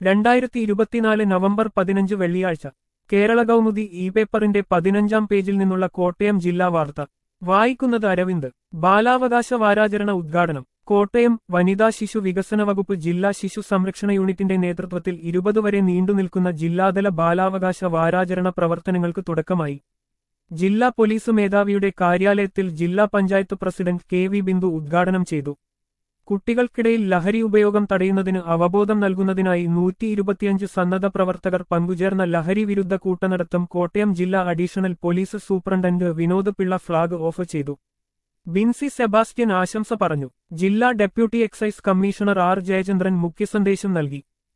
2024 November 15 വെള്ളിയാഴ്ച Kerala Kaumudi E പേപ്പറിന്റെ 15-ാം പേജിൽ നിന്നുള്ള കോട്ടയം ജില്ലാ വാർത്ത വായിക്കുന്നത് അരവിന്ദ്. ബാലാവകാശ വാരാചരണ ഉദ്ഘാടനം കോട്ടയം. വനിതാ ശിശു വികസന വകുപ്പ് ജില്ലാ ശിശു സംരക്ഷണ യൂണിറ്റിന്റെ നേതൃത്വത്തിൽ 20 വരെ നീണ്ടുനിൽക്കുന്ന ജില്ലാതല ബാലാവകാശ വാരാചരണ പ്രവർത്തനങ്ങൾക്ക് തുടക്കമായി. ജില്ലാ പോലീസ് മേധാവിയുടെ കാര്യാലയത്തിൽ ജില്ലാ പഞ്ചായത്ത് പ്രസിഡന്റ് കെ.വി. ബിന്ദു ഉദ്ഘാടനം ചെയ്തു. കുട്ടികൾക്കിടയിൽ ലഹരി ഉപയോഗം തടയുന്നതിന് അവബോധം നൽകുന്നതിനായി 125 സന്നദ്ധ പ്രവർത്തകർ പങ്കുചേർന്ന ലഹരി വിരുദ്ധ കൂട്ടനടത്തം കോട്ടയം ജില്ലാ additional police superintendent Vinod Pillai flag off ചെയ്തു. ബിൻസി സെബാസ്റ്റ്യൻ ആശംസ പറഞ്ഞു. ജില്ലാ deputy excise commissioner R. Jayachandran മുഖ്യസന്ദേശം നൽകി.